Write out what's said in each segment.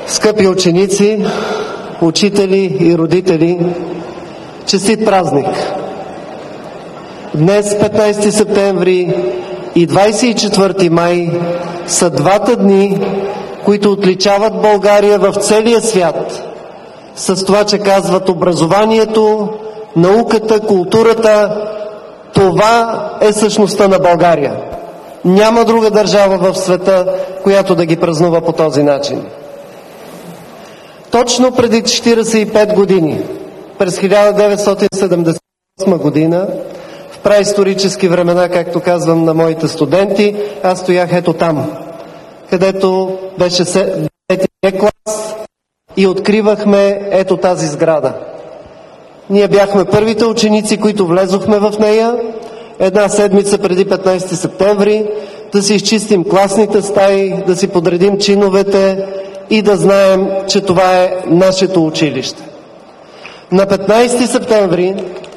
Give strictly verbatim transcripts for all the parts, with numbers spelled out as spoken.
Скъпи ученици, учители и родители, честит празник! Днес, петнайсети септември и двайсет и четвърти май, са двата дни, които отличават България в целия свят с това, че казват: образованието, науката, културата, това е същността на България. Няма друга държава в света, която да ги празнува по този начин. Точно преди четирийсет и пет години, през хиляда деветстотин седемдесет и осма година, в праисторически времена, както казвам на моите студенти, аз стоях ето там, където беше девети клас и откривахме ето тази сграда. Ние бяхме първите ученици, които влезохме в нея една седмица преди петнайсети септември, да си изчистим класните стаи, да си подредим чиновете и да знаем, че това е нашето училище. На петнайсети септември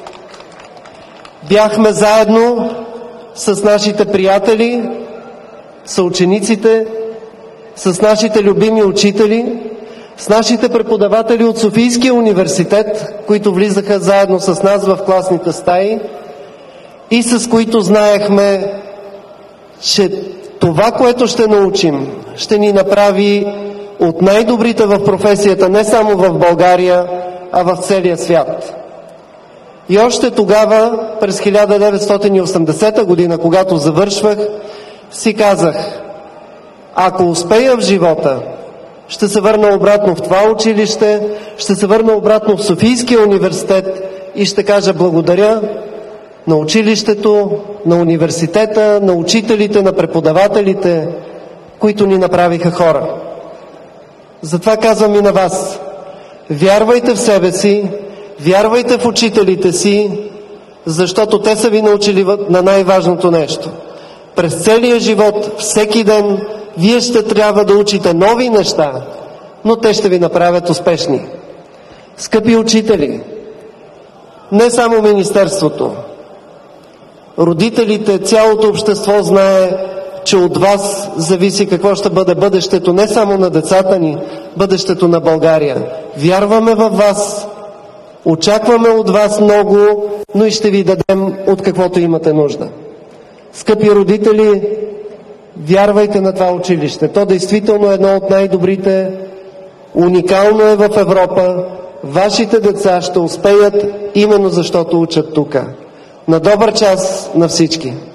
бяхме заедно с нашите приятели, съучениците, с нашите любими учители, с нашите преподаватели от Софийския университет, които влизаха заедно с нас в класните стаи и с които знаехме, че това, което ще научим, ще ни направи от най-добрите в професията не само в България, а в целия свят. И още тогава, през хиляда деветстотин и осемдесета година, когато завършвах, си казах: ако успея в живота, ще се върна обратно в това училище, ще се върна обратно в Софийския университет и ще кажа благодаря на училището, на университета, на учителите, на преподавателите, които ни направиха хора. Затова казвам и на вас: вярвайте в себе си, вярвайте в учителите си, защото те са ви научили на най-важното нещо. През целия живот, всеки ден, вие ще трябва да учите нови неща, но те ще ви направят успешни. Скъпи учители, не само Министерството, родителите, цялото общество знае, че от вас зависи какво ще бъде бъдещето не само на децата ни, бъдещето на България. Вярваме във вас, очакваме от вас много, но и ще ви дадем от каквото имате нужда. Скъпи родители, вярвайте на това училище. То действително е едно от най-добрите, уникално е в Европа. Вашите деца ще успеят именно защото учат тук. На добър час на всички!